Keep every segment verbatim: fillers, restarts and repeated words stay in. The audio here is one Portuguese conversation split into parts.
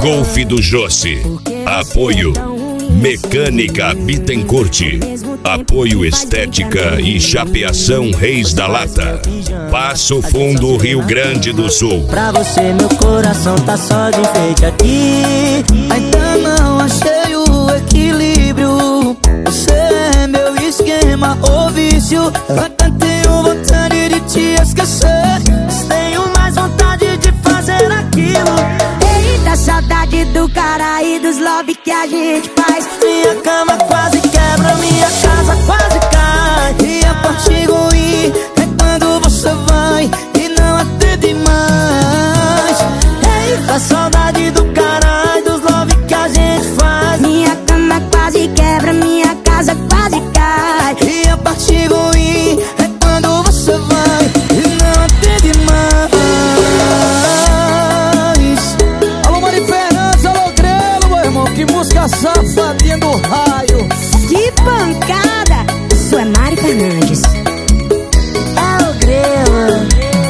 Golf do Jossi. Apoio Mecânica Bittencourt. Apoio Estética e Chapeação Reis da Lata. Passo Fundo, Rio Grande do Sul. Pra você meu coração tá só de enfeite aqui. Ainda não achei o equilíbrio. Você é meu esquema ou vício. Até tenho vontade de te esquecer, mas tenho mais vontade de fazer aquilo. Eita, saudade do cara e dos love que a gente faz. Minha cama quase quebra, minha casa quase cai. E a parte ruim é quando você vai e não atende mais. Eita, saudade do cara e dos love que a gente faz. Minha cama quase quebra, minha casa quase cai. E a parte ruim é quando você vai e não atende mais. Alô, Mari Fernandes, alô, Grelo, meu irmão. Que música safadinha do raio. Que pancada! Isso é Mari Fernandes. É o Grelo.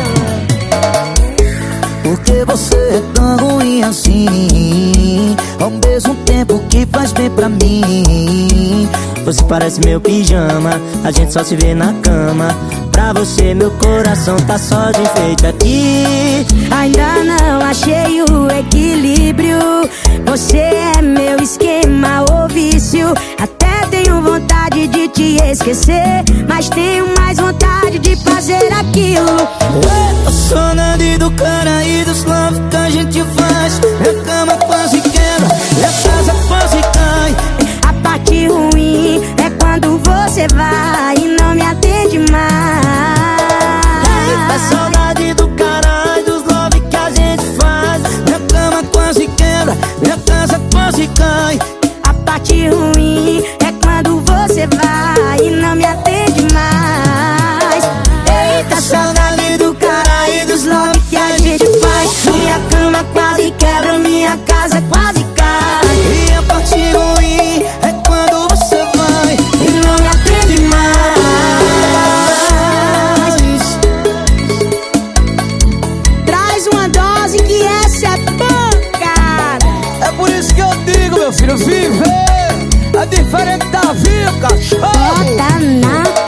Por que você é tão ruim assim? Ao mesmo tempo que faz bem pra mim. Você parece meu pijama, a gente só se vê na cama. Pra você meu coração tá só de enfeite aqui. Ainda não achei o equilíbrio. Você é meu esquema ou vício. Até tenho vontade de te esquecer, mas tenho mais vontade de fazer aquilo. Eu sou saudade do cara e dos love que a gente faz. Minha cama quase quebra, minha casa quase cai. A parte ruim é quando você vai e não me atende mais. É saudade do cara e dos love que a gente faz. Minha cama quase quebra, minha casa quase cai. A parte ruim é quando você vai e não me atende mais. Eita, saudade do cara e dos love que a gente faz. Minha cama quase quebra, minha casa quase cai. E a parte ruim é quando você vai E não me atende mais. Traz uma dose que essa é pancada. É por isso que eu digo, meu filho, viver é diferente da vida, cachorro. Bota na